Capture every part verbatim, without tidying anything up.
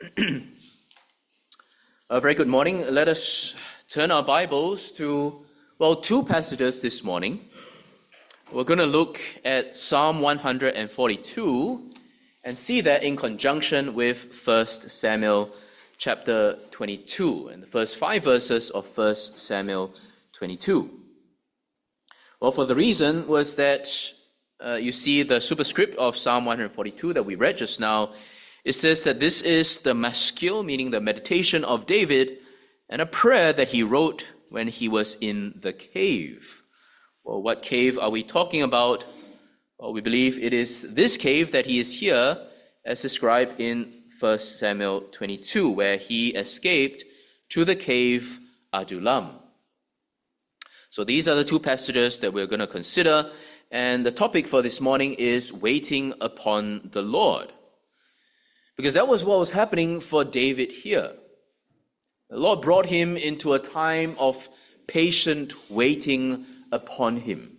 A very good morning. Let us turn our Bibles to, well, two passages this morning. We're going to look at Psalm one forty-two and see that in conjunction with First Samuel chapter twenty-two and the first five verses of First Samuel twenty-two. Well, for the reason was that uh, you see the superscript of Psalm one forty-two that we read just now. It says that this is the maskil, meaning the meditation of David, and a prayer that he wrote when he was in the cave. Well, what cave are we talking about? Well, we believe it is this cave that he is here, as described in First Samuel twenty-two, where he escaped to the cave Adullam. So these are the two passages that we're going to consider, and the topic for this morning is waiting upon the Lord. Because that was what was happening for David here. The Lord brought him into a time of patient waiting upon him.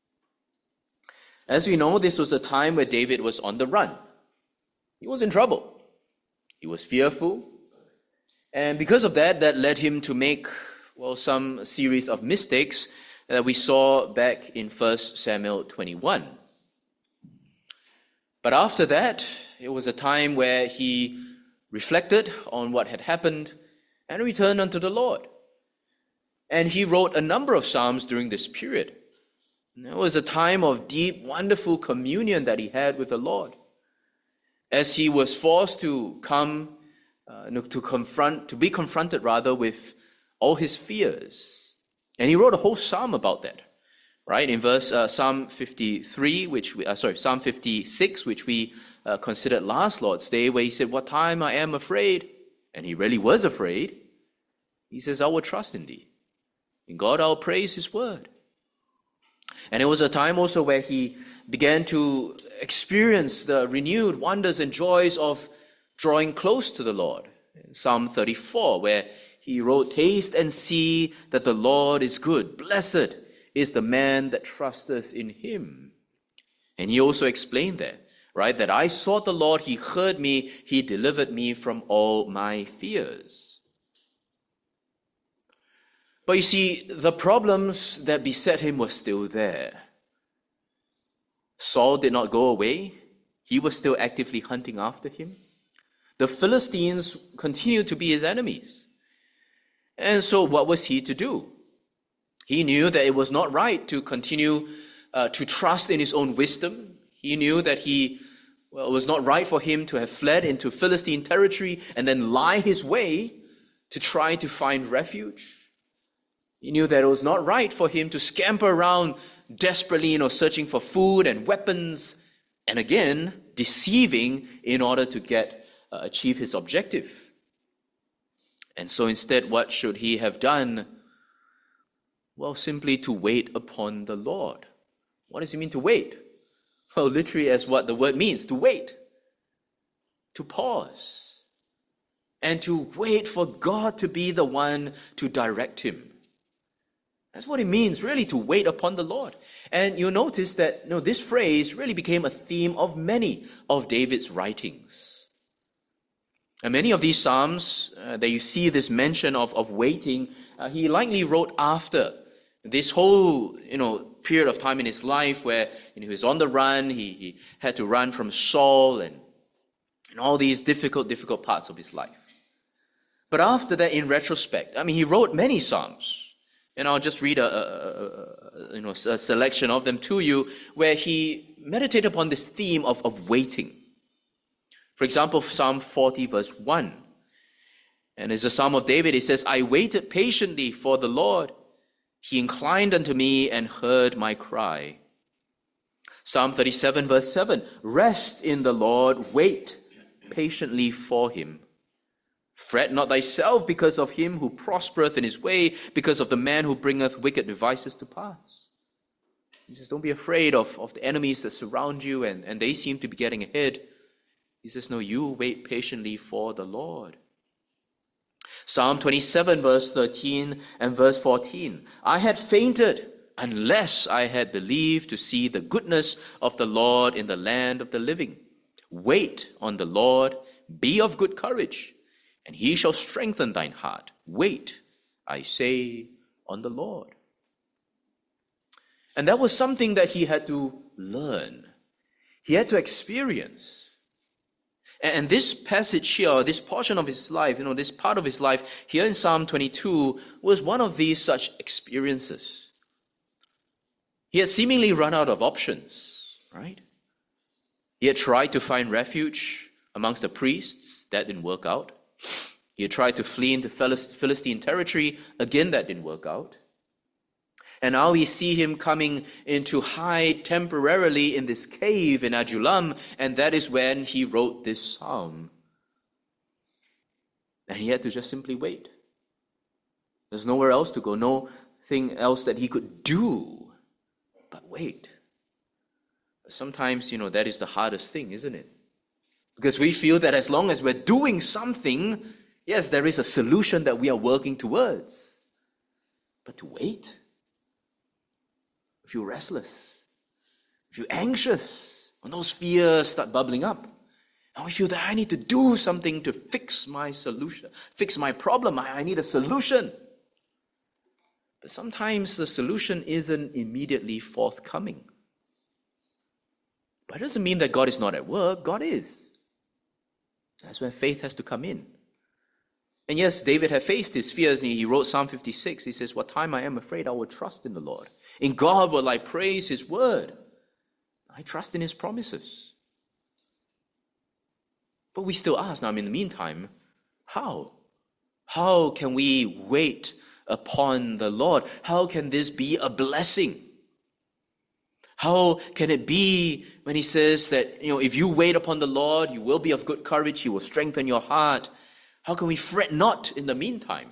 As we know, this was a time where David was on the run. He was in trouble. He was fearful. And because of that, that led him to make, well, some series of mistakes that we saw back in First Samuel twenty-one. But after that, it was a time where he reflected on what had happened and returned unto the Lord. And he wrote a number of psalms during this period. And it was a time of deep, wonderful communion that he had with the Lord, as he was forced to come, uh, to confront, to be confronted rather with all his fears. And he wrote a whole psalm about that. Right, in verse uh, Psalm fifty-three, which we, uh, sorry, Psalm fifty-six, which we uh, considered last Lord's Day, where he said, "What time I am afraid," and he really was afraid. He says, "I will trust in thee. In God I'll praise his word." And it was a time also where he began to experience the renewed wonders and joys of drawing close to the Lord. In Psalm thirty-four, where he wrote, "Taste and see that the Lord is good. Blessed is the man that trusteth in him." And he also explained that, right, that I sought the Lord, he heard me, he delivered me from all my fears. But you see, the problems that beset him were still there. Saul did not go away. He was still actively hunting after him. The Philistines continued to be his enemies. And so what was he to do? He knew that it was not right to continue uh, to trust in his own wisdom. He knew that he, well, it was not right for him to have fled into Philistine territory and then lie his way to try to find refuge. He knew that it was not right for him to scamper around desperately, you know, searching for food and weapons, and again, deceiving in order to get uh, achieve his objective. And so instead, what should he have done? Well, simply to wait upon the Lord. What does it mean to wait? Well, literally as what the word means, to wait. To pause. And to wait for God to be the one to direct him. That's what it means, really, to wait upon the Lord. And you'll notice that you know, this phrase really became a theme of many of David's writings. And many of these psalms uh, that you see this mention of, of waiting, uh, he likely wrote after this whole, you know, period of time in his life where you know, he was on the run, he, he had to run from Saul and, and all these difficult, difficult parts of his life. But after that, in retrospect, I mean, he wrote many psalms. And I'll just read a, a, a, you know, a selection of them to you, where he meditated upon this theme of, of waiting. For example, Psalm forty, verse one. And it's a psalm of David. He says, "I waited patiently for the Lord. He inclined unto me and heard my cry." Psalm thirty-seven, verse seven. "Rest in the Lord, wait patiently for him. Fret not thyself because of him who prospereth in his way, because of the man who bringeth wicked devices to pass." He says, don't be afraid of, of the enemies that surround you and, and they seem to be getting ahead. He says, no, you wait patiently for the Lord. Psalm twenty-seven, verse thirteen and verse fourteen. "I had fainted unless I had believed to see the goodness of the Lord in the land of the living. Wait on the Lord, be of good courage, and he shall strengthen thine heart. Wait, I say, on the Lord. And that was something that he had to learn. He had to experience. And this passage here, this portion of his life, you know, this part of his life here in Psalm twenty-two was one of these such experiences. He had seemingly run out of options, right? He had tried to find refuge amongst the priests. That didn't work out. He had tried to flee into Philistine territory. Again, that didn't work out. And now we see him coming in to hide temporarily in this cave in Adullam, and that is when he wrote this psalm. And he had to just simply wait. There's nowhere else to go, nothing else that he could do but wait. Sometimes, you know, that is the hardest thing, isn't it? Because we feel that as long as we're doing something, yes, there is a solution that we are working towards. But to wait, if you're restless, if you're anxious, when those fears start bubbling up, and we feel that I need to do something to fix my solution, fix my problem, I need a solution. But sometimes the solution isn't immediately forthcoming. But it doesn't mean that God is not at work. God is. That's when faith has to come in. And yes, David had faced his fears, and he wrote Psalm fifty-six. He says, what time I am afraid, I will trust in the Lord. In God will I praise his word. I trust in his promises. But we still ask, now in the meantime, how? How can we wait upon the Lord? How can this be a blessing? How can it be when he says that, you know, if you wait upon the Lord, you will be of good courage, he will strengthen your heart. How can we fret not in the meantime?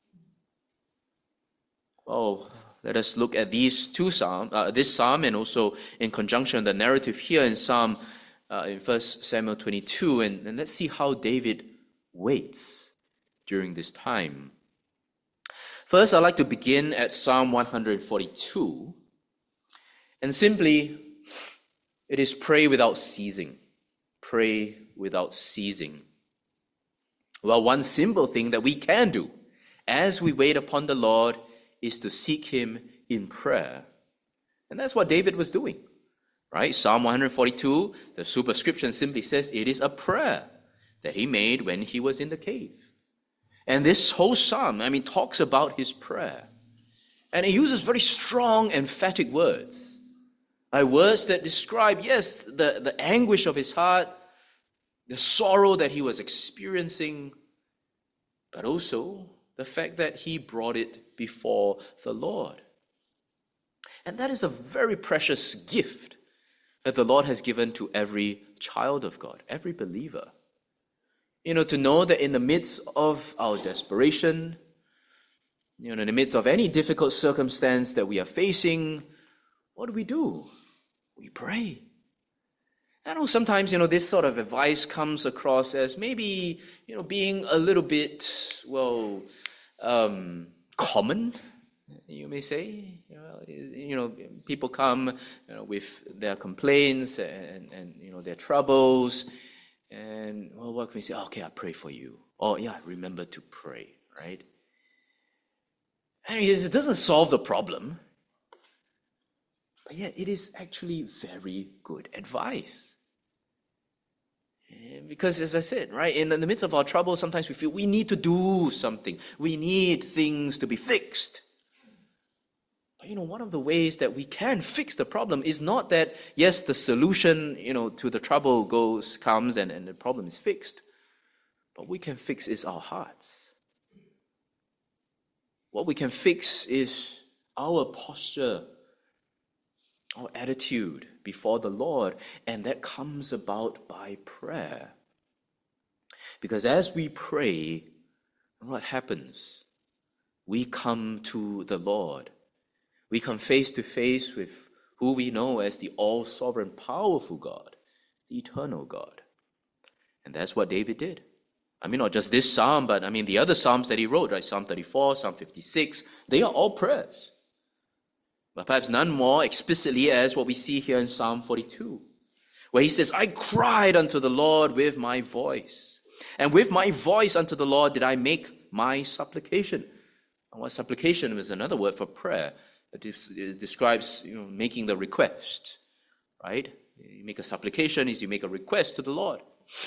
Well, let us look at these two psalms, uh, this psalm, and also in conjunction the narrative here in Psalm, uh, in First Samuel twenty-two, and, and let's see how David waits during this time. First, I'd like to begin at Psalm one forty-two, and simply, it is pray without ceasing. Pray without ceasing. Well, one simple thing that we can do as we wait upon the Lord is to seek him in prayer. And that's what David was doing, right? Psalm one forty-two, the superscription simply says it is a prayer that he made when he was in the cave. And this whole psalm, I mean, talks about his prayer. And it uses very strong, emphatic words. Like words that describe, yes, the, the anguish of his heart, the sorrow that he was experiencing, but also the fact that he brought it before the Lord. And that is a very precious gift that the Lord has given to every child of God, every believer. You know, to know that in the midst of our desperation, you know, in the midst of any difficult circumstance that we are facing, what do we do? We pray. I know sometimes, you know, this sort of advice comes across as maybe, you know, being a little bit, well, um, common, you may say. You know, you know, people come, you know, with their complaints and, and, you know, their troubles. And, well, what can we say? Oh, okay, I pray for you. Oh, yeah, remember to pray, right? And it doesn't solve the problem. But yet, it is actually very good advice. Because, as I said, right, in the midst of our trouble, sometimes we feel we need to do something. We need things to be fixed. But, you know, one of the ways that we can fix the problem is not that, yes, the solution, you know, to the trouble goes, comes and, and the problem is fixed. But what we can fix is our hearts. What we can fix is our posture, our attitude before the Lord, and that comes about by prayer. Because as we pray, what happens? We come to the Lord. We come face to face with who we know as the all-sovereign, powerful God, the eternal God. And that's what David did. I mean, not just this psalm, but I mean the other psalms that he wrote, right? Psalm thirty-four, Psalm fifty-six, they are all prayers. But perhaps none more explicitly as what we see here in Psalm forty-two, where he says, I cried unto the Lord with my voice. And with my voice unto the Lord did I make my supplication. And what supplication is another word for prayer. It describes, you know, making the request, right? You make a supplication is you make a request to the Lord.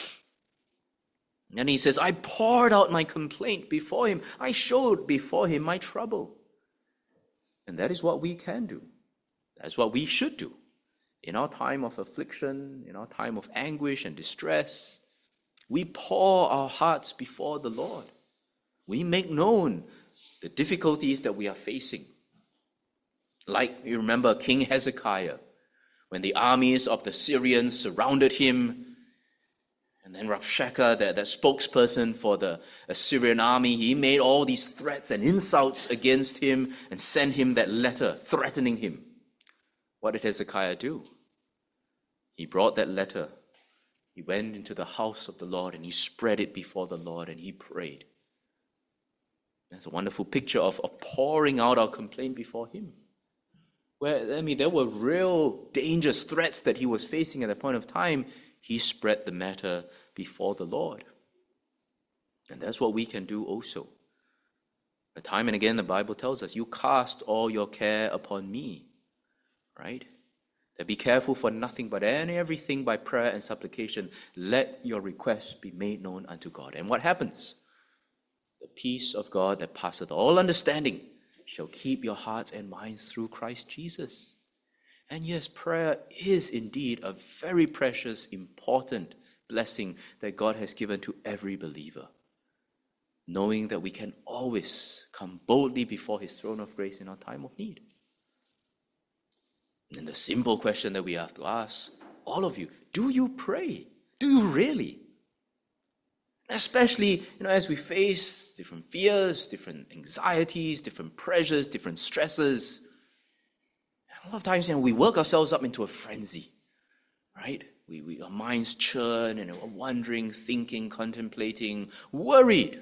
And he says, I poured out my complaint before him. I showed before him my trouble. And that is what we can do. That's what we should do. In our time of affliction, in our time of anguish and distress, we pour our hearts before the Lord. We make known the difficulties that we are facing. Like you remember King Hezekiah, when the armies of the Syrians surrounded him, and then Rabshakeh, the, the spokesperson for the Assyrian army, he made all these threats and insults against him and sent him that letter threatening him. What did Hezekiah do? He brought that letter. He went into the house of the Lord and he spread it before the Lord and he prayed. That's a wonderful picture of, of pouring out our complaint before him. Where, I mean, there were real dangerous threats that he was facing at that point of time. He spread the matter before the Lord. And that's what we can do also. But time and again, the Bible tells us, you cast all your care upon me, right? That be careful for nothing, but in everything by prayer and supplication, let your requests be made known unto God. And what happens? The peace of God that passeth all understanding shall keep your hearts and minds through Christ Jesus. And yes, prayer is indeed a very precious, important blessing that God has given to every believer, knowing that we can always come boldly before his throne of grace in our time of need. And the simple question that we have to ask, all of you, do you pray? Do you really? Especially, you know, as we face different fears, different anxieties, different pressures, different stresses. A lot of times, you know, we work ourselves up into a frenzy, right? We, we our minds churn and we're wondering, thinking, contemplating, worried.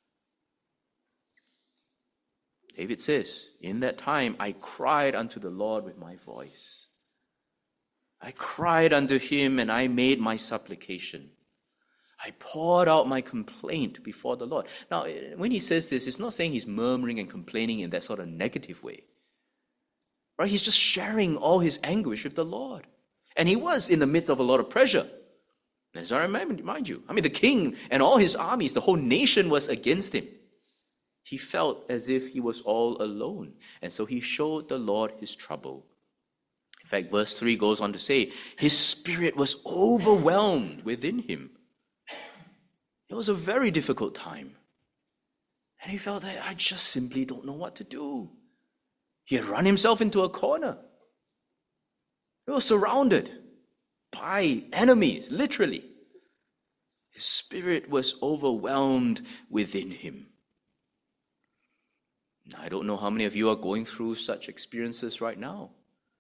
David says, in that time I cried unto the Lord with my voice. I cried unto him and I made my supplication. I poured out my complaint before the Lord. Now, when he says this, it's not saying he's murmuring and complaining in that sort of negative way. Right? He's just sharing all his anguish with the Lord. And he was in the midst of a lot of pressure. As I remind you, I mean, the king and all his armies, the whole nation was against him. He felt as if he was all alone. And so he showed the Lord his trouble. In fact, verse three goes on to say, his spirit was overwhelmed within him. It was a very difficult time. And he felt that I just simply don't know what to do. He had run himself into a corner. He was surrounded by enemies, literally. His spirit was overwhelmed within him. Now, I don't know how many of you are going through such experiences right now.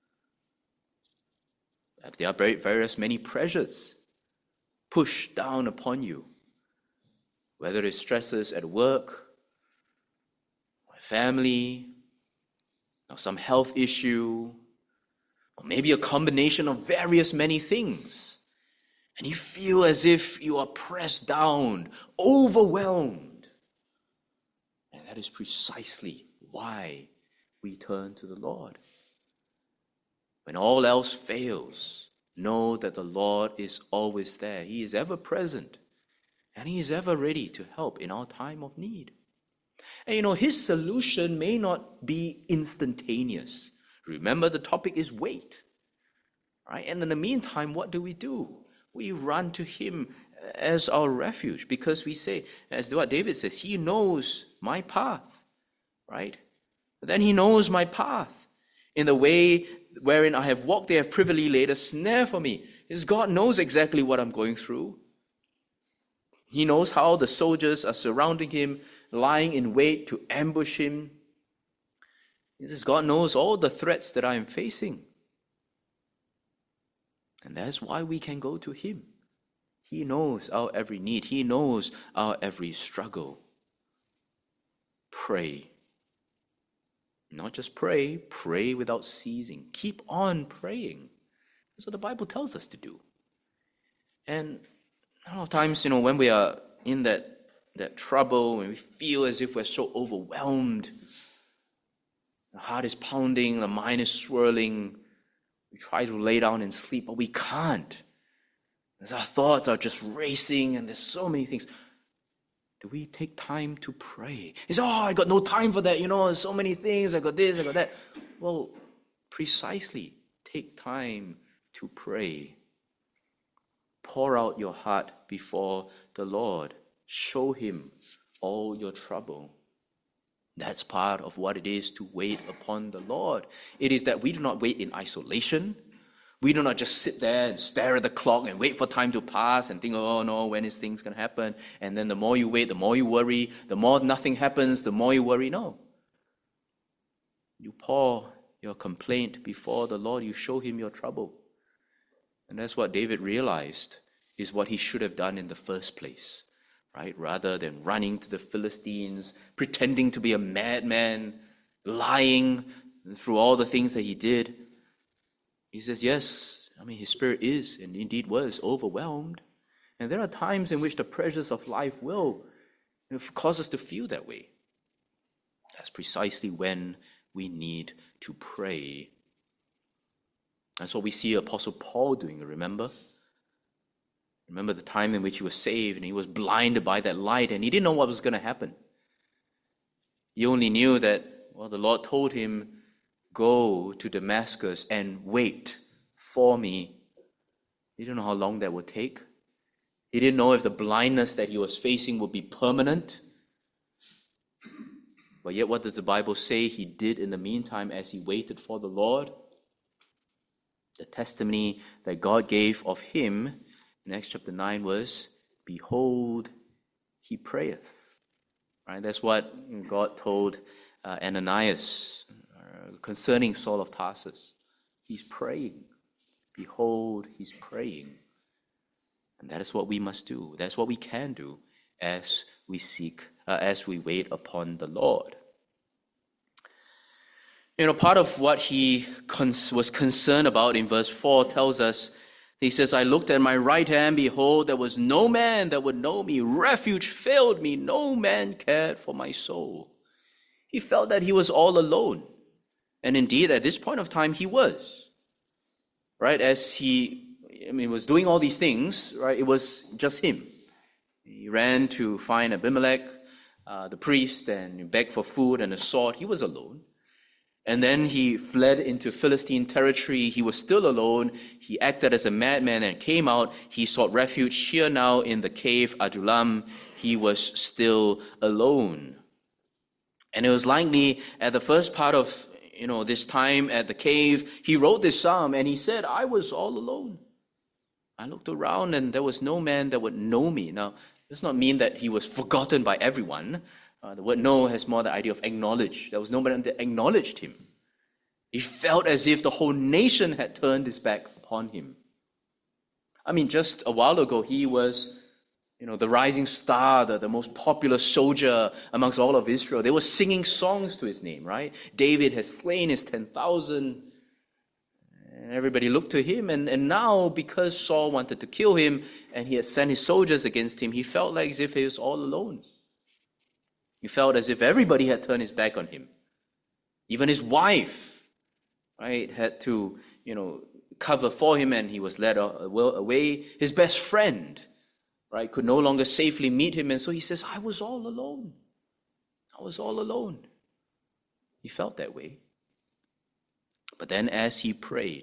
There are various many pressures pushed down upon you. Whether it's stresses at work, or family, or some health issue, or maybe a combination of various many things. And you feel as if you are pressed down, overwhelmed. And that is precisely why we turn to the Lord. When all else fails, know that the Lord is always there. He is ever present. And he is ever ready to help in our time of need. And you know, his solution may not be instantaneous. Remember, the topic is wait. Right? And in the meantime, what do we do? We run to him as our refuge because we say, as what David says, he knows my path. Right? But then he knows my path. In the way wherein I have walked, they have privily laid a snare for me. Because God knows exactly what I'm going through. He knows how the soldiers are surrounding him, lying in wait to ambush him. He says, God knows all the threats that I am facing. And that's why we can go to him. He knows our every need. He knows our every struggle. Pray. Not just pray, pray without ceasing. Keep on praying. That's what the Bible tells us to do. And a lot of times, you know, when we are in that, that trouble, when we feel as if we're so overwhelmed, the heart is pounding, the mind is swirling, we try to lay down and sleep, but we can't. As our thoughts are just racing and there's so many things. Do we take time to pray? It's, oh, I got no time for that, you know, there's so many things, I got this, I got that. Well, precisely, take time to pray. Pour out your heart before the Lord. Show Him all your trouble. That's part of what it is to wait upon the Lord. It is that we do not wait in isolation. We do not just sit there and stare at the clock and wait for time to pass and think, oh no, when is things going to happen? And then the more you wait, the more you worry. The more nothing happens, the more you worry. No. You pour your complaint before the Lord. You show Him your trouble. And that's what David realized is what he should have done in the first place. Right? Rather than running to the Philistines, pretending to be a madman, lying through all the things that he did. He says, yes, I mean, his spirit is and indeed was overwhelmed. And there are times in which the pressures of life will cause us to feel that way. That's precisely when we need to pray. That's what we see Apostle Paul doing, remember? Remember the time in which he was saved and he was blinded by that light and he didn't know what was going to happen. He only knew that, well, the Lord told him, go to Damascus and wait for me. He didn't know how long that would take. He didn't know if the blindness that he was facing would be permanent. But yet what does the Bible say he did in the meantime as he waited for the Lord? The testimony that God gave of him in Acts chapter nine was, behold, he prayeth. Right? That's what God told uh, Ananias uh, concerning Saul of Tarsus. He's praying. Behold, he's praying. And that is what we must do. That's what we can do as we seek, uh, as we wait upon the Lord. You know, part of what he cons- was concerned about in verse four tells us, he says, I looked at my right hand, behold, there was no man that would know me. Refuge failed me. No man cared for my soul. He felt that he was all alone. And indeed, at this point of time, he was. Right? As he, I mean, was doing all these things, right? It was just him. He ran to find Abimelech, uh, the priest, and begged for food and a sword. He was alone. And then he fled into Philistine territory. He was still alone. He acted as a madman and came out. He sought refuge here now in the cave Adullam. He was still alone. And it was likely at the first part of, you know, this time at the cave, he wrote this psalm and he said, I was all alone. I looked around and there was no man that would know me. Now, it does not mean that he was forgotten by everyone. Uh, the word know has more the idea of acknowledge. There was nobody that acknowledged him. He felt as if the whole nation had turned its back upon him. I mean, just a while ago, he was, you know, the rising star, the, the most popular soldier amongst all of Israel. They were singing songs to his name, right? David has slain his ten thousand. And everybody looked to him. And, and now, because Saul wanted to kill him and he had sent his soldiers against him, he felt like as if he was all alone. He felt as if everybody had turned his back on him. Even his wife, right, had to, you know, cover for him and he was led away. His best friend, right, could no longer safely meet him. And so he says, I was all alone. I was all alone. He felt that way. But then as he prayed,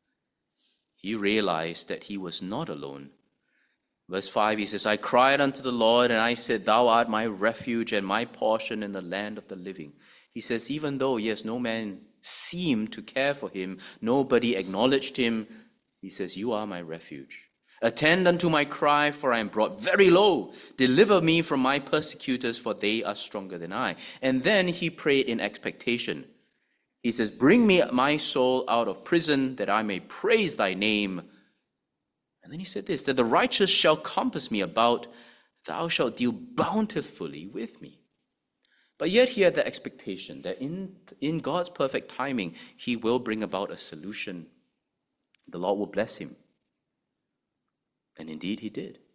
he realized that he was not alone. Verse five, he says, I cried unto the Lord, and I said, Thou art my refuge and my portion in the land of the living. He says, even though, yes, no man seemed to care for him, nobody acknowledged him, he says, You are my refuge. Attend unto my cry, for I am brought very low. Deliver me from my persecutors, for they are stronger than I. And then he prayed in expectation. He says, Bring me my soul out of prison, that I may praise thy name. And then he said this, that the righteous shall compass me about, thou shalt deal bountifully with me. But yet he had the expectation that in, in God's perfect timing, he will bring about a solution. The Lord will bless him. And indeed he did.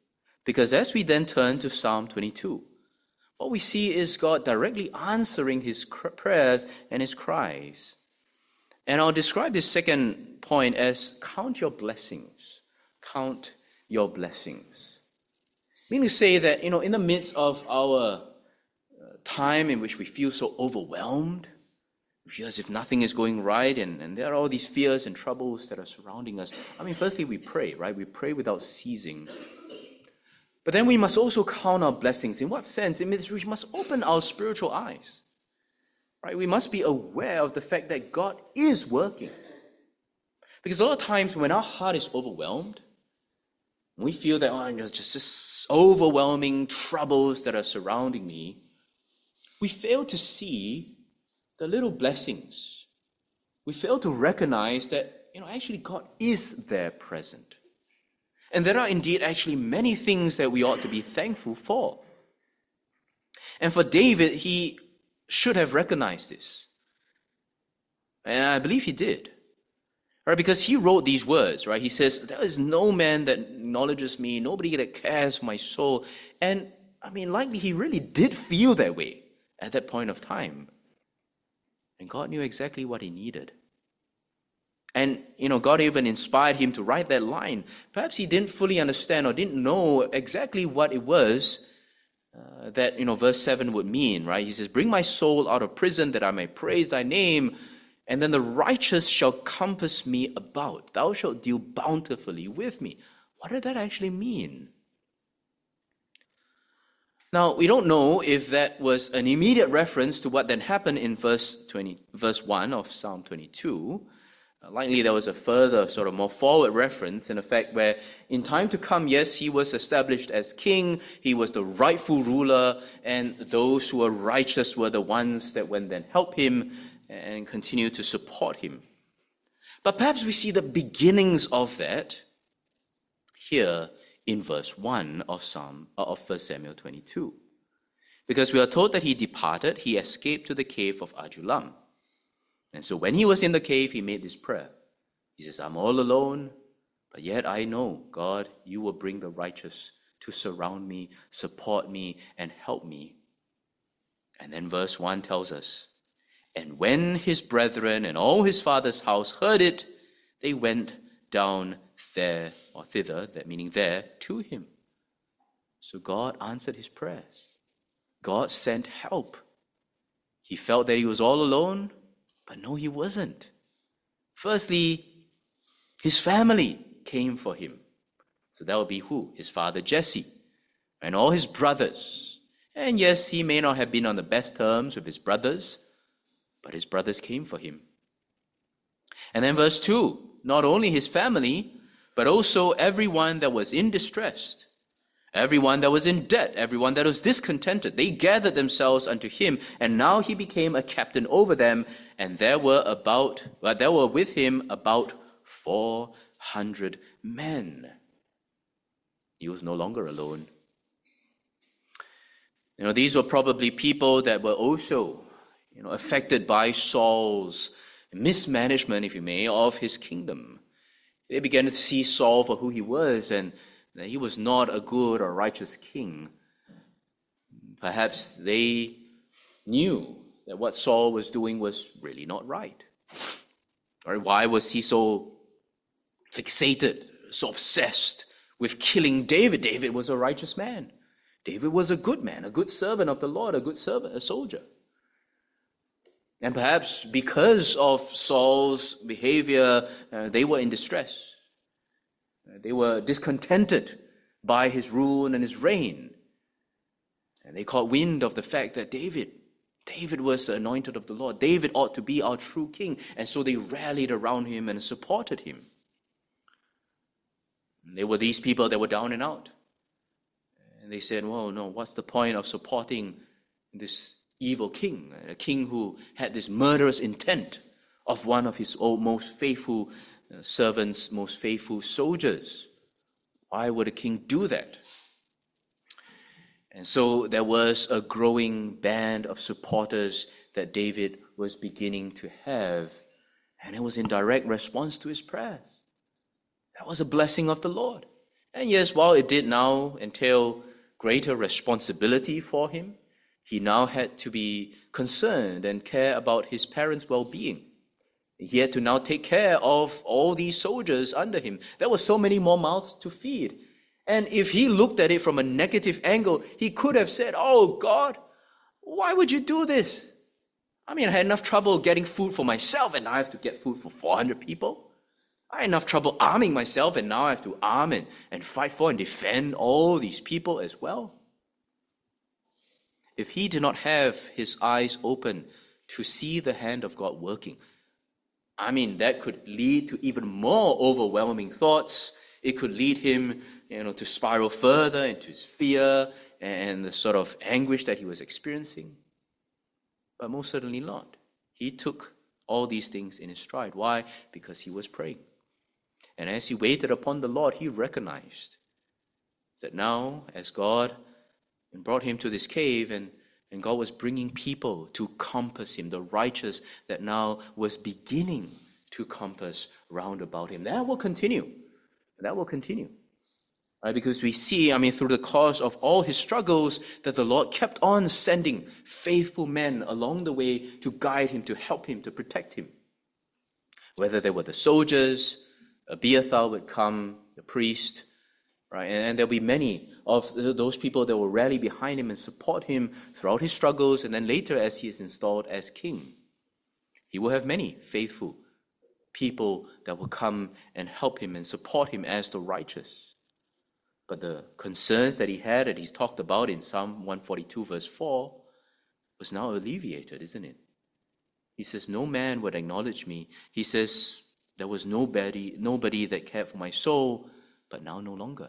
Because as we then turn to Psalm twenty-two, what we see is God directly answering his prayers and his cries. And I'll describe this second point as count your blessings. Count your blessings. Meaning to say that, you know, in the midst of our time in which we feel so overwhelmed, we feel as if nothing is going right, and, and there are all these fears and troubles that are surrounding us. I mean, firstly, we pray, right? We pray without ceasing. But then we must also count our blessings. In what sense? It means we must open our spiritual eyes. Right? We must be aware of the fact that God is working. Because a lot of times when our heart is overwhelmed, we feel that, oh, you know, just this overwhelming troubles that are surrounding me, we fail to see the little blessings. We fail to recognize that, you know, actually God is there present. And there are indeed actually many things that we ought to be thankful for. And for David, he should have recognized this. And I believe he did. Right? Because he wrote these words, right? He says, there is no man that acknowledges me, nobody that cares for my soul. And I mean, likely he really did feel that way at that point of time. And God knew exactly what he needed. And, you know, God even inspired him to write that line. Perhaps he didn't fully understand or didn't know exactly what it was uh, that, you know, verse seven would mean, right? He says, bring my soul out of prison that I may praise thy name, and then the righteous shall compass me about. Thou shalt deal bountifully with me. What did that actually mean? Now, we don't know if that was an immediate reference to what then happened in verse twenty, verse one of Psalm twenty-two. Likely there was a further sort of more forward reference in effect where in time to come, yes, he was established as king, he was the rightful ruler, and those who were righteous were the ones that would then help him and continue to support him. But perhaps we see the beginnings of that here in verse one of Psalm of First Samuel twenty-two. Because we are told that he departed, he escaped to the cave of Adullam. And so when he was in the cave, he made this prayer. He says, I'm all alone, but yet I know, God, you will bring the righteous to surround me, support me, and help me. And then verse one tells us, and when his brethren and all his father's house heard it, they went down there, or thither, that meaning there, to him. So God answered his prayers. God sent help. He felt that he was all alone, but no, he wasn't. Firstly, his family came for him. So that would be who? His father Jesse and all his brothers. And yes, he may not have been on the best terms with his brothers, but his brothers came for him. And then verse two, not only his family, but also everyone that was in distress, everyone that was in debt, everyone that was discontented, they gathered themselves unto him, and now he became a captain over them, and there were about, well, there were with him about four hundred men. He was no longer alone. You know, these were probably people that were also, you know, affected by Saul's mismanagement, if you may, of his kingdom. They began to see Saul for who he was, and that he was not a good or righteous king. Perhaps they knew that what Saul was doing was really not right. Or why was he so fixated, so obsessed with killing David? David was a righteous man. David was a good man, a good servant of the Lord, a good servant, a soldier. And perhaps because of Saul's behavior, uh, they were in distress. Uh, they were discontented by his rule and his reign. And they caught wind of the fact that David, David was the anointed of the Lord. David ought to be our true king. And so they rallied around him and supported him. And they were these people that were down and out. And they said, well, no, what's the point of supporting this evil king, a king who had this murderous intent of one of his old, most faithful uh, servants, most faithful soldiers? Why would a king do that? And so there was a growing band of supporters that David was beginning to have, and it was in direct response to his prayers. That was a blessing of the Lord. And yes, while it did now entail greater responsibility for him, he now had to be concerned and care about his parents' well-being. He had to now take care of all these soldiers under him. There were so many more mouths to feed. And if he looked at it from a negative angle, he could have said, "Oh God, why would you do this? I mean, I had enough trouble getting food for myself, and now I have to get food for four hundred people. I had enough trouble arming myself, and now I have to arm and, and fight for and defend all these people as well." If he did not have his eyes open to see the hand of God working, I mean, that could lead to even more overwhelming thoughts. It could lead him, you know, to spiral further into his fear and the sort of anguish that he was experiencing. But most certainly not. He took all these things in his stride. Why? Because he was praying. And as he waited upon the Lord, he recognized that now, as God brought him to this cave, and, and God was bringing people to compass him, the righteous that now was beginning to compass round about him. That will continue. That will continue. Right? Because we see, I mean, through the course of all his struggles, that the Lord kept on sending faithful men along the way to guide him, to help him, to protect him. Whether they were the soldiers, Abiathar would come, the priest, right? And there'll be many of those people that will rally behind him and support him throughout his struggles, and then later as he is installed as king. He will have many faithful people that will come and help him and support him as the righteous. But the concerns that he had, that he's talked about in Psalm one forty-two verse four, was now alleviated, isn't it? He says, "No man would acknowledge me." He says, "There was nobody, nobody that cared for my soul, but now no longer."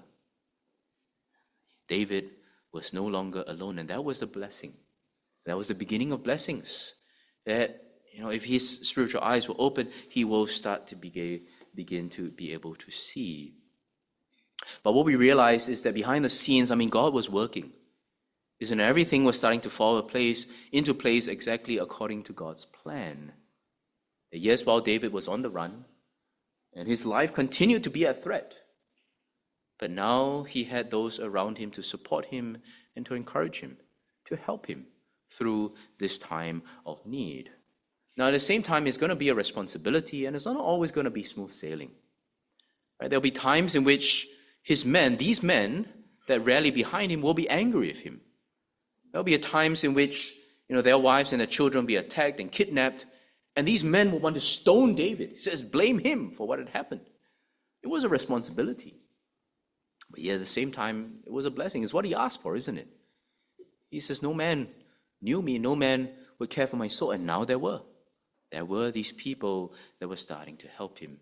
David was no longer alone, and that was the blessing. That was the beginning of blessings. That, you know, if his spiritual eyes were open, he will start to begin, begin to be able to see. But what we realize is that behind the scenes, I mean, God was working. Isn't everything was starting to fall into place, into place exactly according to God's plan. Yes, while David was on the run, and his life continued to be at threat, but now he had those around him to support him and to encourage him, to help him through this time of need. Now, at the same time, it's going to be a responsibility, and it's not always going to be smooth sailing. Right? There'll be times in which his men, these men that rally behind him, will be angry with him. There'll be times in which, you know, their wives and their children will be attacked and kidnapped, and these men will want to stone David. He says, blame him for what had happened. It was a responsibility. But yet at the same time, it was a blessing. It's what he asked for, isn't it? He says, no man knew me, no man would care for my soul. And now there were. There were these people that were starting to help him.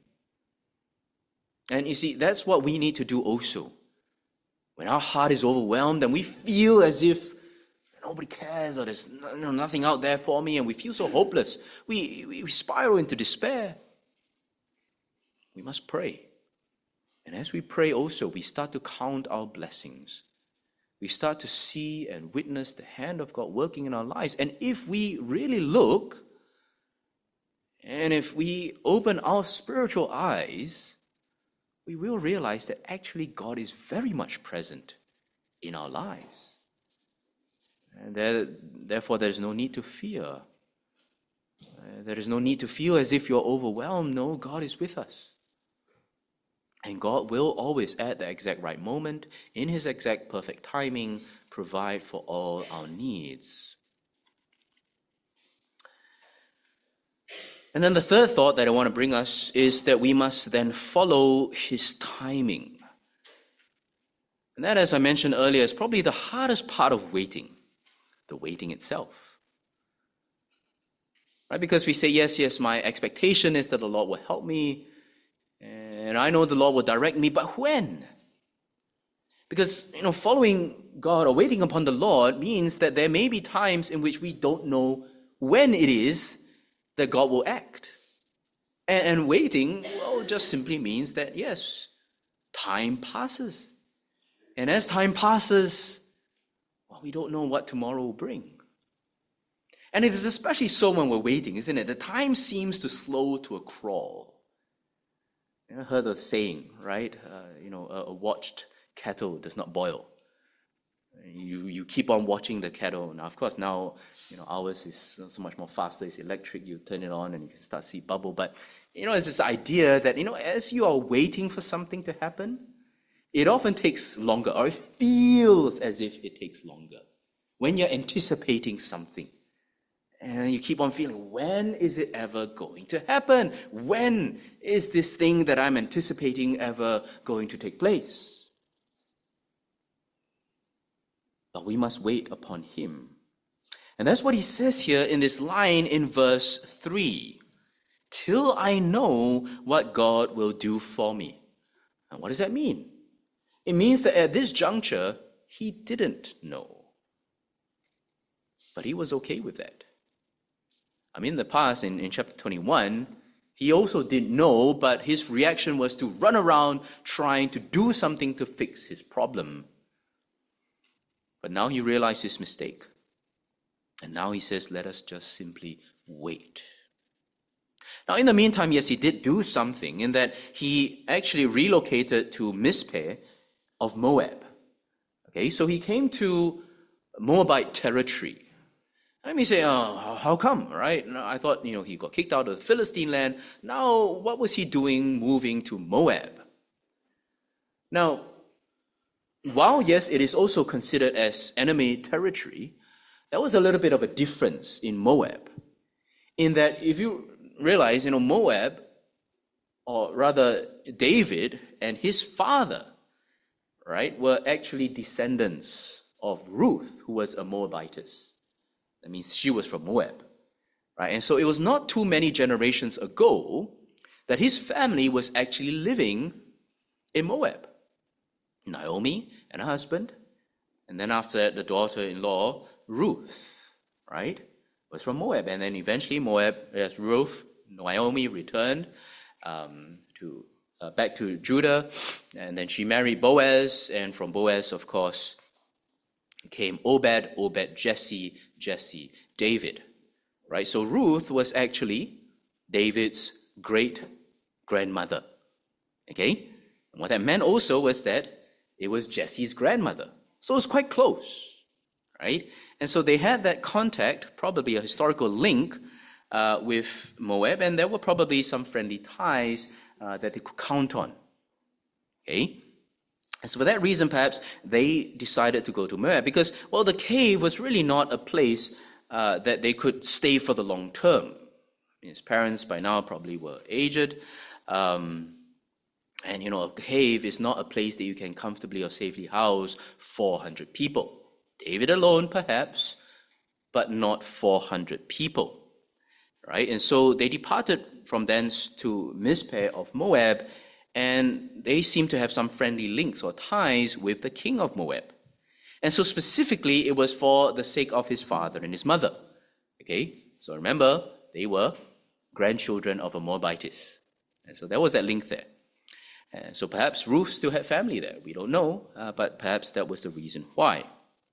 And you see, that's what we need to do also. When our heart is overwhelmed and we feel as if nobody cares or there's nothing out there for me and we feel so hopeless, we, we spiral into despair. We must pray. And as we pray also, we start to count our blessings. We start to see and witness the hand of God working in our lives. And if we really look, and if we open our spiritual eyes, we will realize that actually God is very much present in our lives. And there, therefore, there's no need to fear. Uh, there is no need to feel as if you're overwhelmed. No, God is with us. And God will always, at the exact right moment, in his exact perfect timing, provide for all our needs. And then the third thought that I want to bring us is that we must then follow his timing. And that, as I mentioned earlier, is probably the hardest part of waiting, the waiting itself. Right? Because we say, yes, yes, my expectation is that the Lord will help me, and I know the Lord will direct me, but when? Because, you know, following God or waiting upon the Lord means that there may be times in which we don't know when it is that God will act. And, and waiting, well, just simply means that, yes, time passes. And as time passes, well, we don't know what tomorrow will bring. And it is especially so when we're waiting, isn't it? The time seems to slow to a crawl. I heard the saying, right? Uh, you know, a, a watched kettle does not boil. You you keep on watching the kettle. Now, of course, now you know ours is so much more faster. It's electric. You turn it on and you can start to see bubble. But you know, it's this idea that you know, as you are waiting for something to happen, it often takes longer, or it feels as if it takes longer when you're anticipating something. And you keep on feeling, when is it ever going to happen? When is this thing that I'm anticipating ever going to take place? But we must wait upon him. And that's what he says here in this line in verse three. Till I know what God will do for me. And what does that mean? It means that at this juncture, he didn't know. But he was okay with that. I mean, in the past, in, in chapter twenty-one, he also didn't know, but his reaction was to run around trying to do something to fix his problem. But now he realized his mistake. And now he says, let us just simply wait. Now, in the meantime, yes, he did do something in that he actually relocated to Mizpeh of Moab. Okay, so he came to Moabite territory. Let me say, oh, how come, right? I thought, you know, he got kicked out of the Philistine land. Now, what was he doing moving to Moab? Now, while, yes, it is also considered as enemy territory, there was a little bit of a difference in Moab. In that, if you realize, you know, Moab, or rather David and his father, right, were actually descendants of Ruth, who was a Moabitess. That means she was from Moab, right? And so it was not too many generations ago that his family was actually living in Moab. Naomi and her husband, and then after that, the daughter-in-law, Ruth, right, was from Moab. And then eventually Moab, as Ruth, Naomi returned um, to uh, back to Judah, and then she married Boaz, and from Boaz, of course, came Obed, Obed, Jesse, Jesse, David, right? So Ruth was actually David's great-grandmother, okay? And what that meant also was that it was Jesse's grandmother. So it was quite close, right? And so they had that contact, probably a historical link uh, with Moab, and there were probably some friendly ties uh, that they could count on, okay? And so for that reason, perhaps, they decided to go to Moab because, well, the cave was really not a place uh, that they could stay for the long term. His parents by now probably were aged. Um, and, you know, a cave is not a place that you can comfortably or safely house four hundred people. David alone, perhaps, but not four hundred people, right? And so they departed from thence to Mizpeh of Moab, and they seem to have some friendly links or ties with the king of Moab. And so specifically, it was for the sake of his father and his mother. Okay, so remember, they were grandchildren of a Moabitess. And so there was that link there. And so perhaps Ruth still had family there. We don't know, uh, but perhaps that was the reason why.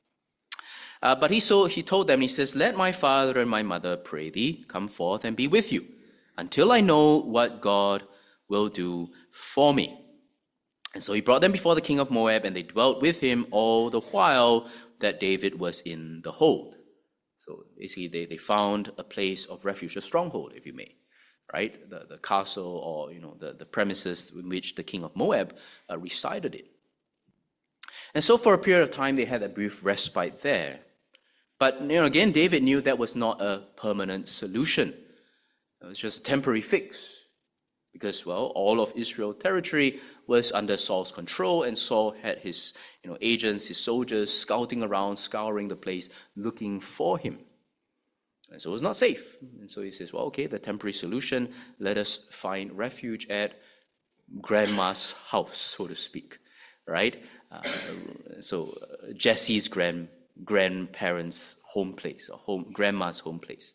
Uh, but he, so he told them, he says, let my father and my mother, pray thee, come forth and be with you, until I know what God will do for me. And so he brought them before the king of Moab, and they dwelt with him all the while that David was in the hold. So basically they, they found a place of refuge, a stronghold, if you may, right? The, the castle or, you know, the, the premises in which the king of Moab uh, resided in. And so for a period of time, they had a brief respite there. But, you know, again, David knew that was not a permanent solution. It was just a temporary fix. Because, well, all of Israel territory was under Saul's control, and Saul had his, you know, agents, his soldiers scouting around, scouring the place, looking for him. And so it was not safe. And so he says, well, okay, the temporary solution, let us find refuge at grandma's house, so to speak, right? Uh, so uh, Jesse's grand grandparents' home place, or home grandma's home place.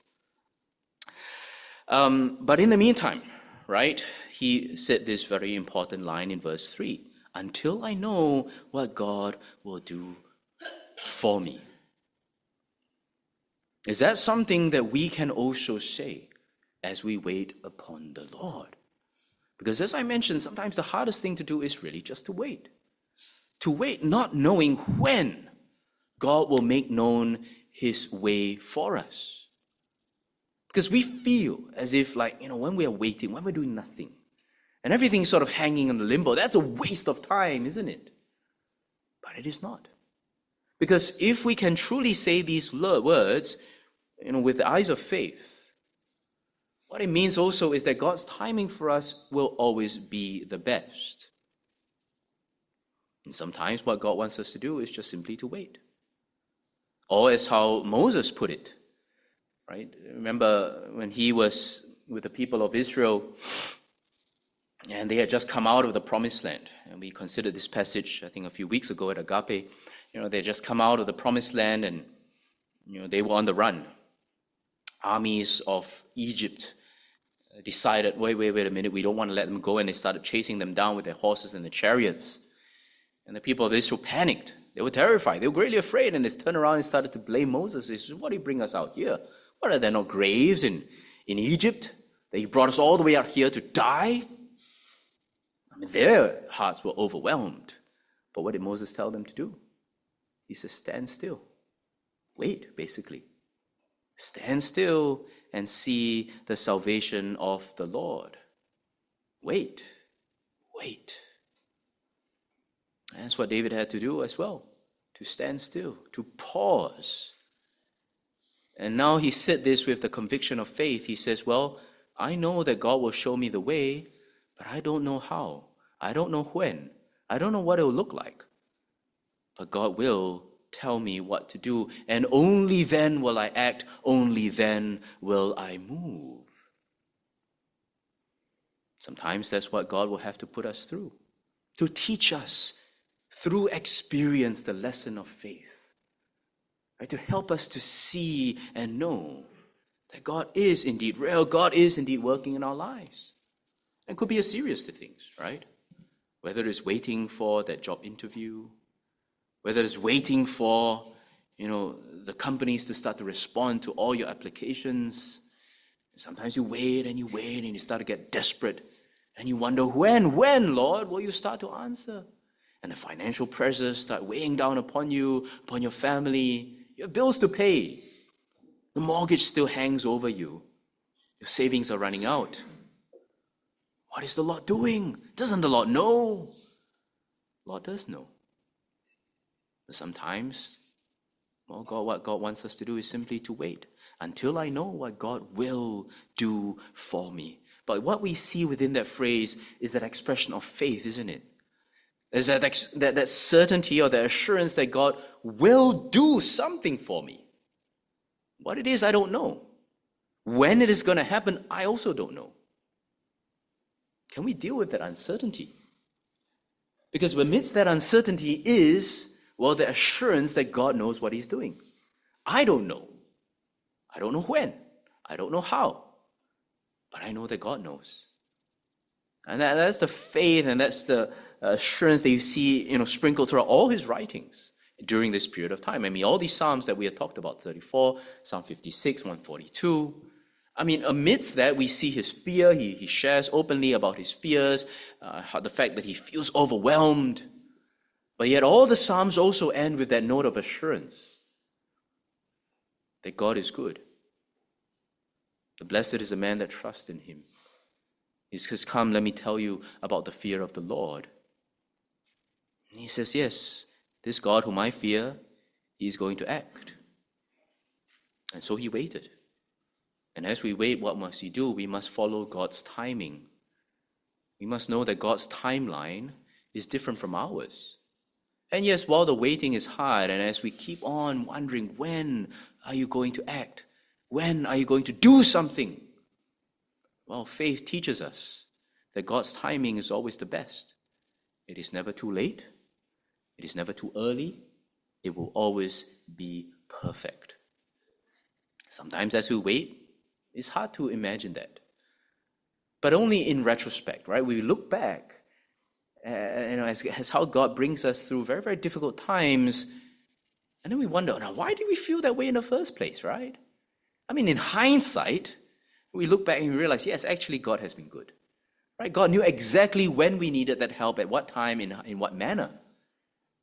Um, but in the meantime, right, he said this very important line in verse three, until I know what God will do for me. Is that something that we can also say as we wait upon the Lord? Because as I mentioned, sometimes the hardest thing to do is really just to wait. To wait, not knowing when God will make known his way for us. Because we feel as if, like, you know, when we are waiting, when we're doing nothing, and everything's sort of hanging in the limbo, that's a waste of time, isn't it? But it is not. Because if we can truly say these words, you know, with the eyes of faith, what it means also is that God's timing for us will always be the best. And sometimes what God wants us to do is just simply to wait. Or as how Moses put it, right? Remember when he was with the people of Israel and they had just come out of the promised land. And we considered this passage, I think, a few weeks ago at Agape. You know, they had just come out of the promised land and, you know, they were on the run. Armies of Egypt decided, wait, wait, wait a minute, we don't want to let them go. And they started chasing them down with their horses and their chariots. And the people of Israel panicked. They were terrified. They were greatly afraid. And they turned around and started to blame Moses. They said, why do you bring us out here? What, are there no graves in, in Egypt? That you brought us all the way out here to die? I mean, their hearts were overwhelmed. But what did Moses tell them to do? He says, stand still. Wait, basically. Stand still and see the salvation of the Lord. Wait. Wait. That's what David had to do as well, to stand still, to pause. And now he said this with the conviction of faith. He says, well, I know that God will show me the way, but I don't know how. I don't know when. I don't know what it will look like. But God will tell me what to do, and only then will I act, only then will I move. Sometimes that's what God will have to put us through, to teach us through experience the lesson of faith, right? To help us to see and know that God is indeed real, God is indeed working in our lives. And it could be a series of things, right? Whether it's waiting for that job interview, whether it's waiting for, you know, the companies to start to respond to all your applications. Sometimes you wait and you wait and you start to get desperate and you wonder, when, when, Lord, will you start to answer? And the financial pressures start weighing down upon you, upon your family. You have bills to pay. The mortgage still hangs over you. Your savings are running out. What is the Lord doing? Doesn't the Lord know? The Lord does know. But sometimes, well, God, what God wants us to do is simply to wait until I know what God will do for me. But what we see within that phrase is that expression of faith, isn't it? There's that, that, that certainty or the assurance that God will do something for me. What it is, I don't know. When it is going to happen, I also don't know. Can we deal with that uncertainty? Because amidst that uncertainty is, well, the assurance that God knows what he's doing. I don't know. I don't know when. I don't know how. But I know that God knows. And that, that's the faith and that's the assurance that you see, you know, sprinkled throughout all his writings during this period of time. I mean, all these Psalms that we had talked about, thirty-four, Psalm fifty-six, one forty-two. I mean, amidst that, we see his fear. He, he shares openly about his fears, uh, how the fact that he feels overwhelmed. But yet all the Psalms also end with that note of assurance that God is good. The blessed is the man that trusts in him. He says, come, let me tell you about the fear of the Lord. And he says, yes, this God whom I fear, he is going to act. And so he waited. And as we wait, what must we do? We must follow God's timing. We must know that God's timeline is different from ours. And yes, while the waiting is hard, and as we keep on wondering, when are you going to act? When are you going to do something? Well, faith teaches us that God's timing is always the best. It is never too late. It is never too early. It will always be perfect. Sometimes as we wait, it's hard to imagine that. But only in retrospect, right? We look back, uh, you know, as, as how God brings us through very, very difficult times, and then we wonder, now, why did we feel that way in the first place, right? I mean, in hindsight, we look back and we realize, yes, actually God has been good. Right? God knew exactly when we needed that help, at what time, in, in what manner.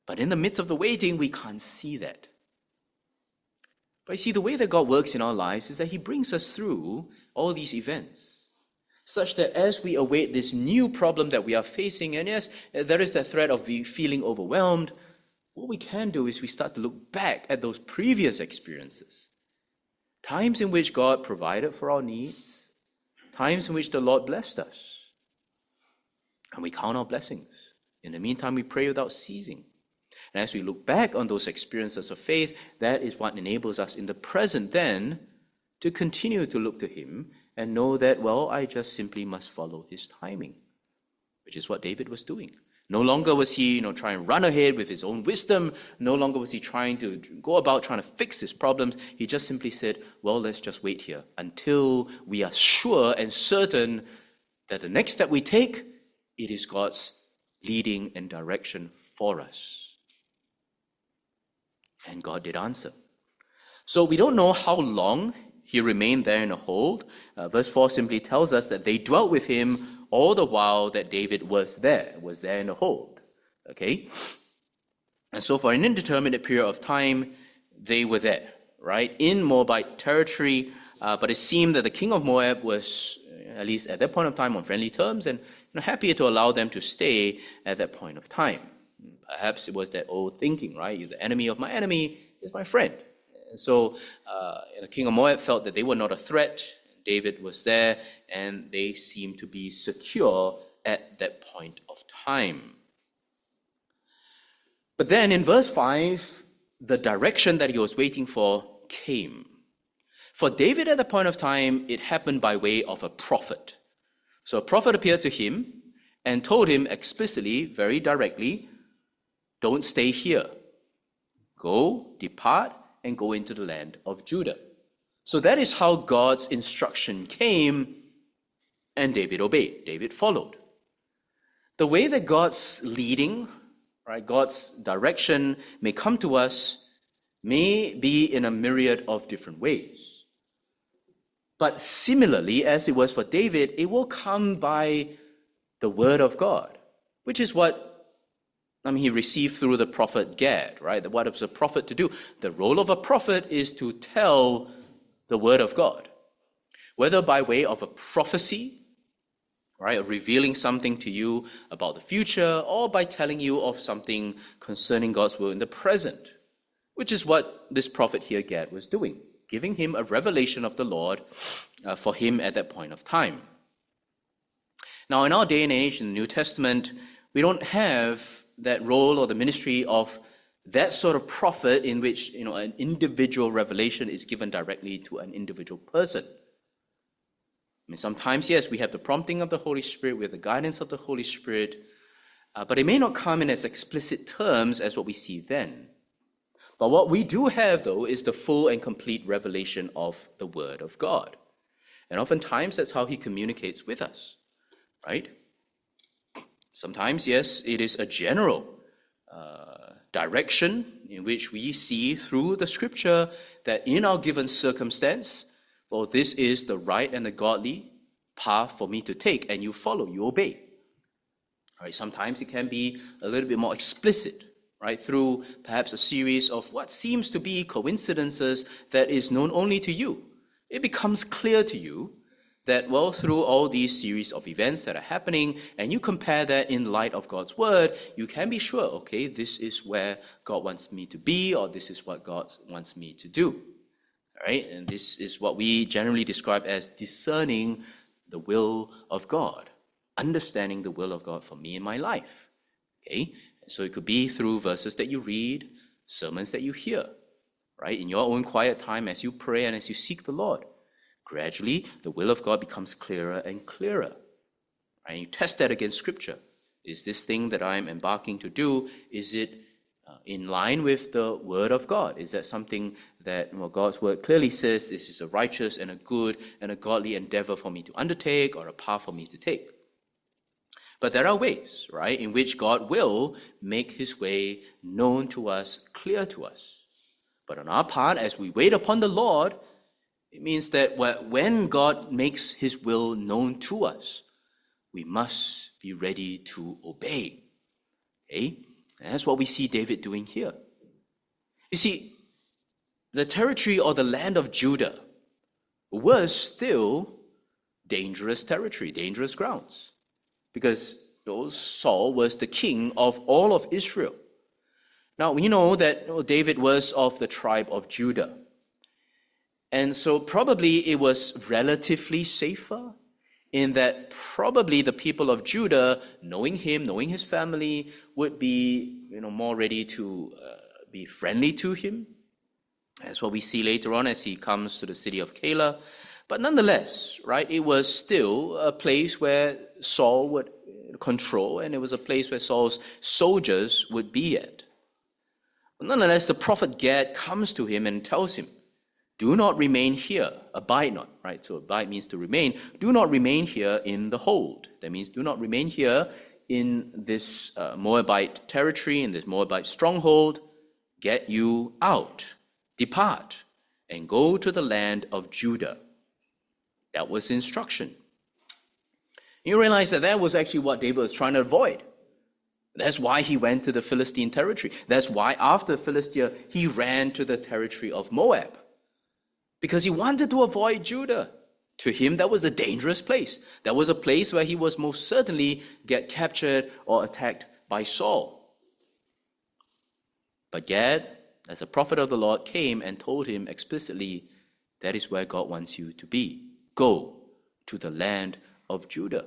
But in the midst of the waiting, we can't see that. But you see, the way that God works in our lives is that He brings us through all these events, such that as we await this new problem that we are facing, and yes, there is that threat of feeling overwhelmed, what we can do is we start to look back at those previous experiences. Times in which God provided for our needs, times in which the Lord blessed us. And we count our blessings. In the meantime, we pray without ceasing. And as we look back on those experiences of faith, that is what enables us in the present then to continue to look to Him and know that, well, I just simply must follow His timing, which is what David was doing. No longer was he, you know, trying to run ahead with his own wisdom. No longer was he trying to go about trying to fix his problems. He just simply said, well, let's just wait here until we are sure and certain that the next step we take, it is God's leading and direction for us. And God did answer. So we don't know how long he remained there in a hold. Uh, verse four simply tells us that they dwelt with him all the while that David was there, was there in the hold. Okay? And so for an indeterminate period of time, they were there, right? In Moabite territory, uh, but it seemed that the king of Moab was, at least at that point of time, on friendly terms and you know, happy to allow them to stay at that point of time. Perhaps it was that old thinking, right? You're the enemy of my enemy is my friend. And so uh, the king of Moab felt that they were not a threat. David was there, and they seemed to be secure at that point of time. But then in verse five, the direction that he was waiting for came. For David at the point of time, it happened by way of a prophet. So a prophet appeared to him and told him explicitly, very directly, don't stay here. Go, depart, and go into the land of Judah. So that is how God's instruction came, and David obeyed. David followed. The way that God's leading, right, God's direction may come to us may be in a myriad of different ways. But similarly, as it was for David, it will come by the word of God, which is what I mean, he received through the prophet Gad, right? What was a prophet to do? The role of a prophet is to tell the word of God, whether by way of a prophecy, right, of revealing something to you about the future, or by telling you of something concerning God's will in the present, which is what this prophet here, Gad, was doing, giving him a revelation of the Lord uh, for him at that point of time. Now, in our day and age in the New Testament, we don't have that role or the ministry of that sort of prophet in which, you know, an individual revelation is given directly to an individual person. I mean, sometimes, yes, we have the prompting of the Holy Spirit, we have the guidance of the Holy Spirit, uh, but it may not come in as explicit terms as what we see then. But what we do have, though, is the full and complete revelation of the Word of God. And oftentimes, that's how He communicates with us, right? Sometimes, yes, it is a general uh, direction in which we see through the Scripture that in our given circumstance, well, this is the right and the godly path for me to take, and you follow, you obey. All right, sometimes it can be a little bit more explicit, right, through perhaps a series of what seems to be coincidences that is known only to you. It becomes clear to you that, well, through all these series of events that are happening, and you compare that in light of God's word, you can be sure, okay, this is where God wants me to be, or this is what God wants me to do. All right, and this is what we generally describe as discerning the will of God, understanding the will of God for me in my life. Okay, so it could be through verses that you read, sermons that you hear, right, in your own quiet time as you pray and as you seek the Lord. Gradually, the will of God becomes clearer and clearer. And you test that against Scripture. Is this thing that I'm embarking to do, is it uh, in line with the Word of God? Is that something that, well, God's Word clearly says this is a righteous and a good and a godly endeavor for me to undertake, or a path for me to take? But there are ways, right, in which God will make His way known to us, clear to us. But on our part, as we wait upon the Lord, it means that when God makes His will known to us, we must be ready to obey. Okay? And that's what we see David doing here. You see, the territory or the land of Judah was still dangerous territory, dangerous grounds, because Saul was the king of all of Israel. Now, we know that David was of the tribe of Judah. And so probably it was relatively safer in that probably the people of Judah, knowing him, knowing his family, would be, you know, more ready to uh, be friendly to him. That's what we see later on as he comes to the city of Keilah. But nonetheless, right, it was still a place where Saul would control, and it was a place where Saul's soldiers would be at. But nonetheless, the prophet Gad comes to him and tells him, do not remain here, abide not, right? So abide means to remain. Do not remain here in the hold. That means do not remain here in this uh, Moabite territory, in this Moabite stronghold. Get you out, depart, and go to the land of Judah. That was the instruction. You realize that that was actually what David was trying to avoid. That's why he went to the Philistine territory. That's why after Philistia, he ran to the territory of Moab. Because he wanted to avoid Judah. To him, that was a dangerous place. That was a place where he was most certainly get captured or attacked by Saul. But Gad, as a prophet of the Lord, came and told him explicitly, that is where God wants you to be. Go to the land of Judah.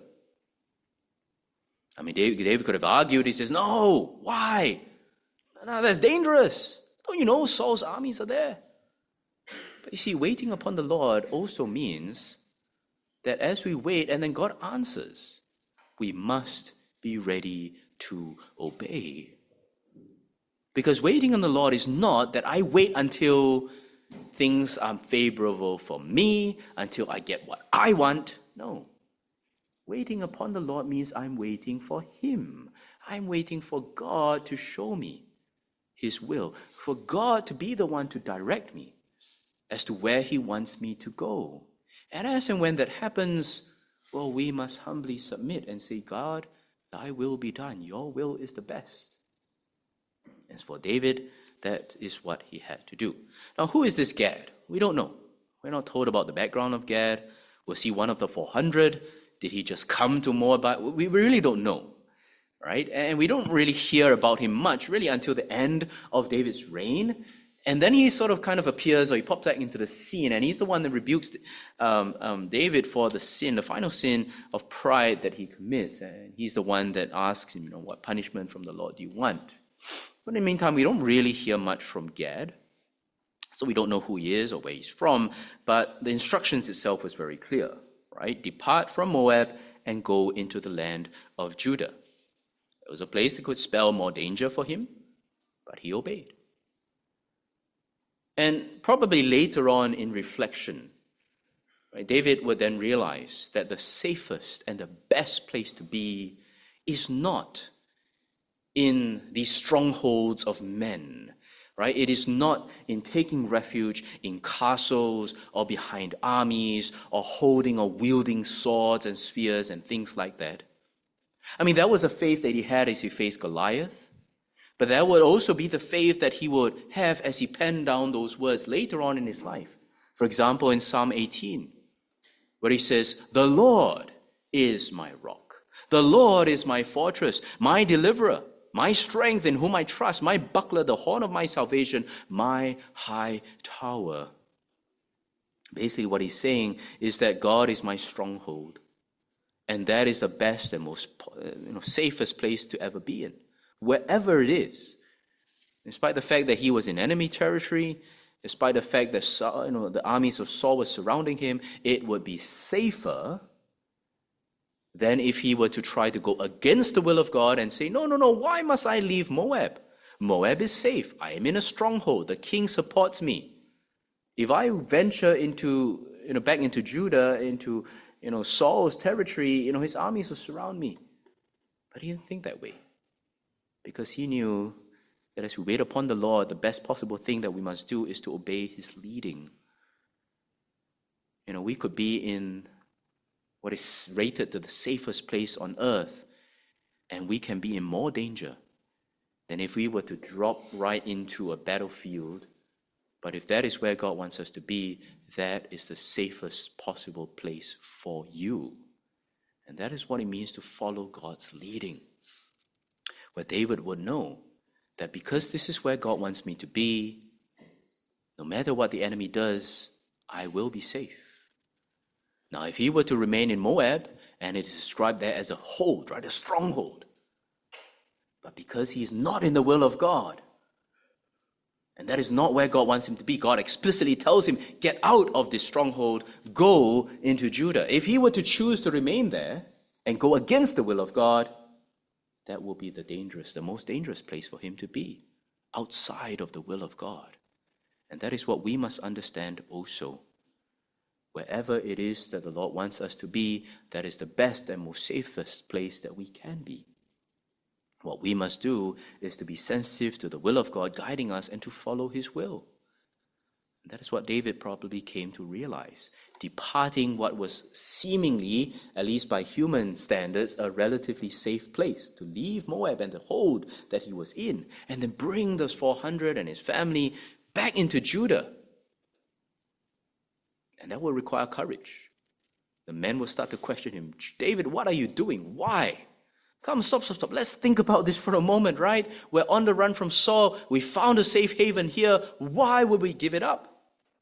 I mean, David, David could have argued. He says, no, why? No, that's dangerous. Don't you know Saul's armies are there? But you see, waiting upon the Lord also means that as we wait and then God answers, we must be ready to obey. Because waiting on the Lord is not that I wait until things are favorable for me, until I get what I want. No. Waiting upon the Lord means I'm waiting for Him. I'm waiting for God to show me His will, for God to be the one to direct me as to where He wants me to go. And as and when that happens, well, we must humbly submit and say, God, thy will be done. Your will is the best. As for David, that is what he had to do. Now, who is this Gad? We don't know. We're not told about the background of Gad. Was he one of the four hundred? Did he just come to Moabite? We really don't know, right? And we don't really hear about him much, really, until the end of David's reign. And then he sort of kind of appears, or he pops back into the scene, and he's the one that rebukes um, um, David for the sin, the final sin of pride that he commits. And he's the one that asks him, you know, what punishment from the Lord do you want? But in the meantime, we don't really hear much from Gad. So we don't know who he is or where he's from, but the instructions itself was very clear, right? Depart from Moab and go into the land of Judah. It was a place that could spell more danger for him, but he obeyed. And probably later on in reflection, right, David would then realize that the safest and the best place to be is not in these strongholds of men, right? It is not in taking refuge in castles or behind armies or holding or wielding swords and spears and things like that. I mean, that was a faith that he had as he faced Goliath. But that would also be the faith that he would have as he penned down those words later on in his life. For example, in Psalm eighteen, where he says, the Lord is my rock. The Lord is my fortress, my deliverer, my strength in whom I trust, my buckler, the horn of my salvation, my high tower. Basically, what he's saying is that God is my stronghold. And that is the best and most you know, safest place to ever be in. Wherever it is, despite the fact that he was in enemy territory, despite the fact that Saul, you know, the armies of Saul were surrounding him, it would be safer than if he were to try to go against the will of God and say, no, no, no, why must I leave Moab? Moab is safe. I am in a stronghold. The king supports me. If I venture into, you know, back into Judah, into, you know, Saul's territory, you know, his armies will surround me. But he didn't think that way. Because he knew that as we wait upon the Lord, the best possible thing that we must do is to obey His leading. You know, we could be in what is rated to the safest place on earth, and we can be in more danger than if we were to drop right into a battlefield. But if that is where God wants us to be, that is the safest possible place for you. And that is what it means to follow God's leading. Where David would know that because this is where God wants me to be, no matter what the enemy does, I will be safe. Now, if he were to remain in Moab, and it is described there as a hold, right, a stronghold, but because he is not in the will of God, and that is not where God wants him to be, God explicitly tells him, get out of this stronghold, go into Judah. If he were to choose to remain there and go against the will of God, that will be the dangerous, the most dangerous place for him to be, outside of the will of God. And that is what we must understand also. Wherever it is that the Lord wants us to be, that is the best and most safest place that we can be. What we must do is to be sensitive to the will of God guiding us and to follow his will. And that is what David probably came to realize. Departing what was seemingly, at least by human standards, a relatively safe place, to leave Moab and the hold that he was in, and then bring those four hundred and his family back into Judah. And that will require courage. The men will start to question him, David, what are you doing? Why? Come, stop, stop, stop. Let's think about this for a moment, right? We're on the run from Saul. We found a safe haven here. Why would we give it up?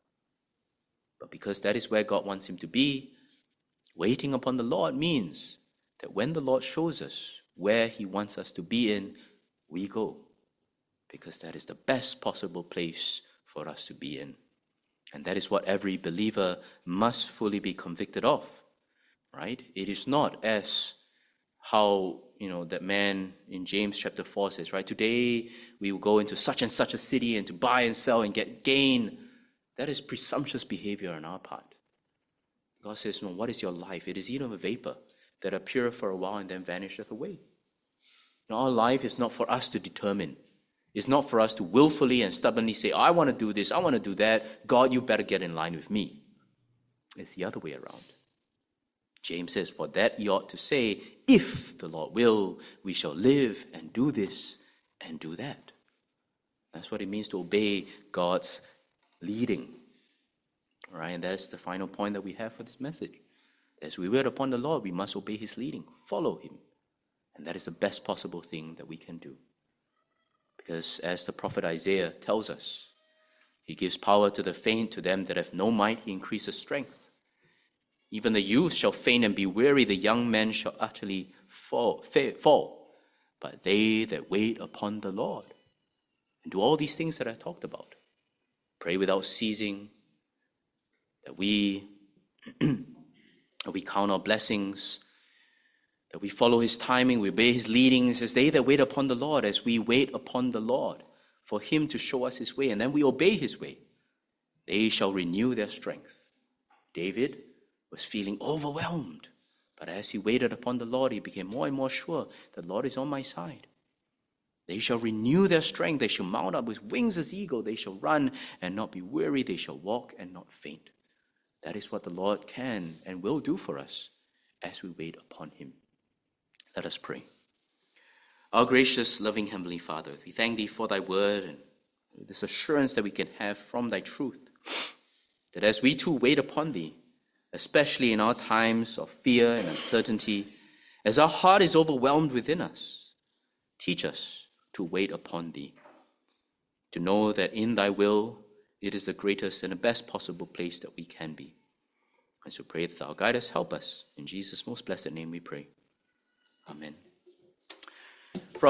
But because that is where God wants him to be, waiting upon the Lord means that when the Lord shows us where he wants us to be in, we go. Because that is the best possible place for us to be in. And that is what every believer must fully be convicted of, right? It is not as how, you know, that man in James chapter four says, right? Today we will go into such and such a city and to buy and sell and get gain. That is presumptuous behavior on our part. God says, no, what is your life? It is even a vapor that appeareth for a while and then vanisheth away. Now, our life is not for us to determine. It's not for us to willfully and stubbornly say, I want to do this, I want to do that. God, you better get in line with me. It's the other way around. James says, for that you ought to say, if the Lord will, we shall live and do this and do that. That's what it means to obey God's leading. All right, and that's the final point that we have for this message. As we wait upon the Lord, we must obey his leading, follow him. And that is the best possible thing that we can do. Because as the prophet Isaiah tells us, he gives power to the faint, to them that have no might, he increases strength. Even the youth shall faint and be weary, the young men shall utterly fall, fall. But they that wait upon the Lord, and do all these things that I talked about, pray without ceasing, that we, that we count our blessings, that we follow his timing, we obey his leading. It says, they that wait upon the Lord, as we wait upon the Lord for him to show us his way, and then we obey his way, they shall renew their strength. David was feeling overwhelmed, but as he waited upon the Lord, he became more and more sure, the Lord is on my side. They shall renew their strength, they shall mount up with wings as eagle, they shall run and not be weary, they shall walk and not faint. That is what the Lord can and will do for us as we wait upon him. Let us pray. Our gracious, loving Heavenly Father, we thank thee for thy word and this assurance that we can have from thy truth, that as we too wait upon thee, especially in our times of fear and uncertainty, as our heart is overwhelmed within us, teach us to wait upon thee, to know that in thy will it is the greatest and the best possible place that we can be. And so pray that thou guide us, help us. In Jesus' most blessed name we pray. Amen.